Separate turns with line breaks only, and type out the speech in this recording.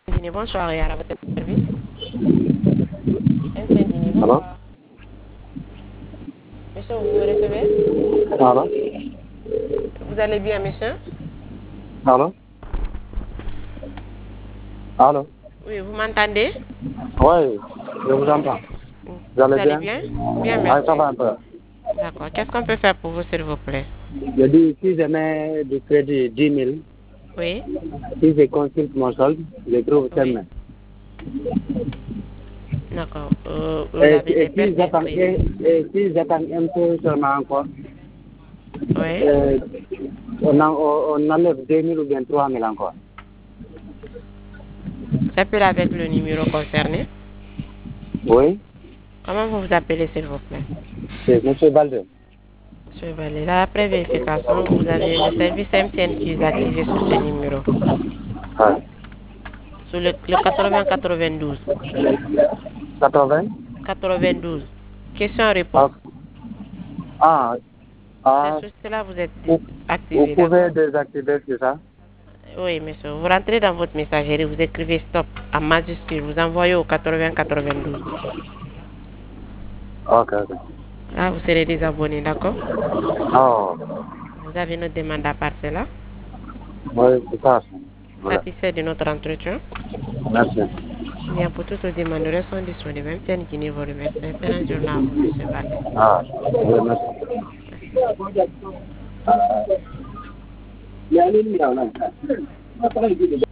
Dini, bonsoir et à votre service. Dini,
Allô?
bonsoir. Monsieur, vous me recevez?
Allô?
Vous allez bien, monsieur?
Allô? Allô?
Oui, vous m'entendez?
Oui, je vous entends. Vous
Vous
allez
allez
bien?
bien? Bien,
Ah, ça
merci.
va un peu.
D'accord. Qu'est-ce qu'on peut faire pour vous, s'il vous plaît?
Je dis, si je mets du crédit 10 000,
Oui?
si je consulte mon solde, je trouve
Oui?
seulement.
D'accord. Vous avez des pertes inscrites.
Et si j'attends un peu seulement encore,
Oui?
euh, on enlève 2 000 ou bien 3 000 encore.
J'appelle avec le numéro concerné.
Oui?
Comment vous vous appelez, s'il vous plaît?
C'est M. Balde.
Monsieur Valé, là, après vérification, vous avez le service MTN qui est activé sur ce numéro.
Ouais.
Sur le 80-92.
80?
92. Question-réponse.
Ah, ah,
C'est
ah,
sur cela que vous êtes
vous
activé,
pouvez
d'accord?
désactiver, c'est ça?
Oui, monsieur. Vous rentrez dans votre messagerie, vous écrivez stop en majuscule, vous envoyez au 80-92.
Ok, ok.
Là, vous serez désabonné, d'accord?
Oh,
Vous avez notre demande à part cela.
oui, c'est ça. Voilà.
Satisfait de notre entretien.
Merci.
Bien, pour toutes les demandes, sont disponibles. Même si vous vous remercie. Excellente journée à vous, monsieur Valdez.
Ah, oui, merci.
Merci.
Ah,